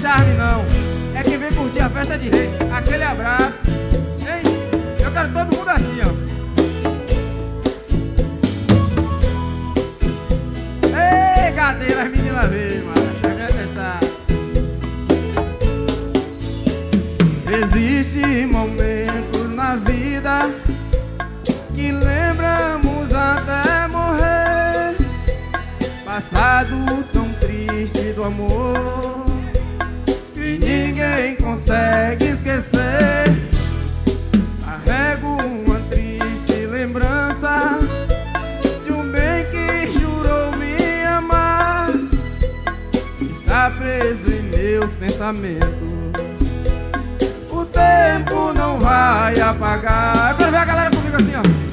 charme não. É que vem curtir a festa de rei. Aquele abraço, hein? Eu quero todo mundo assim, ó. Ei, cadeira, as meninas veem, mano. Chega a testar. Existem momentos na vida que lembramos até morrer. Passado tão triste do amor que ninguém consegue esquecer. Carrego uma triste lembrança de um bem que jurou me amar. Está preso em meus pensamentos. O tempo não vai apagar. Eu quero ver a galera comigo assim, ó.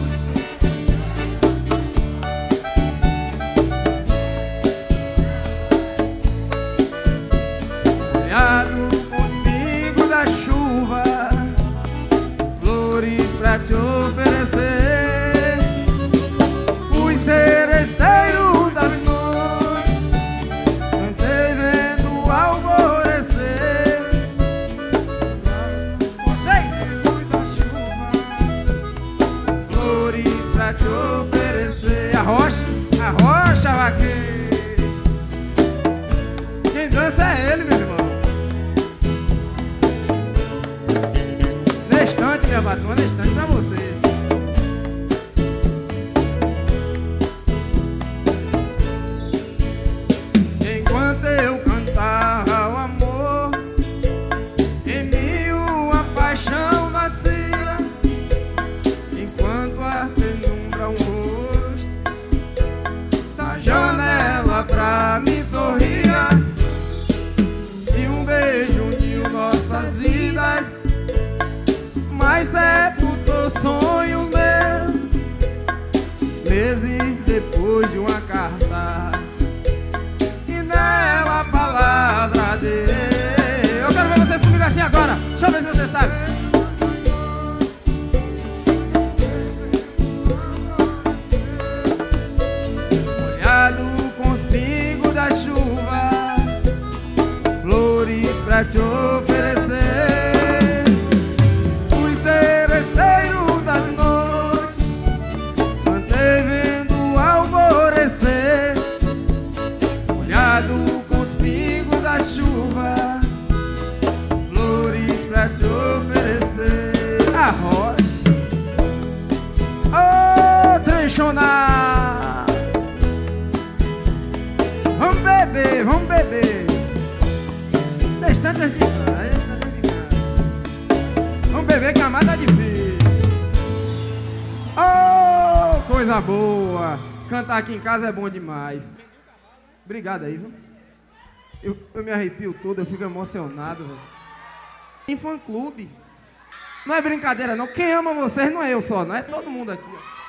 Com os pingos da chuva, flores pra te oferecer. Fui seresteiro das noites, cantei vendo o alvorecer. Vocês da chuva, flores pra te oferecer. A rocha vaqueiro. Quem dança é ele, meu irmão. Estante, minha patrona, estante pra você. Enquanto eu cantava o amor, em mim uma paixão nascia. Enquanto a penumbra um rosto da janela pra mim sorria, e um beijo uniu nossas vidas, mas sepultou sonho meu. Meses depois de uma carta e nela a palavra dele. Eu quero ver vocês comigo assim agora. Deixa eu ver se você sabe. Molhado com os pingos da chuva, flores pra te oferecer. Com os pingos da chuva, flores pra te oferecer. A rocha, ô trenchona, vamos beber, vamos beber. Destante de casa, vamos beber que a mata é difícil. Ô, coisa boa. Cantar aqui em casa é bom demais. Obrigado aí, viu? Eu me arrepio todo, eu fico emocionado, velho. Em fã-clube. Não é brincadeira, não. Quem ama vocês não é eu só, não é todo mundo aqui, ó.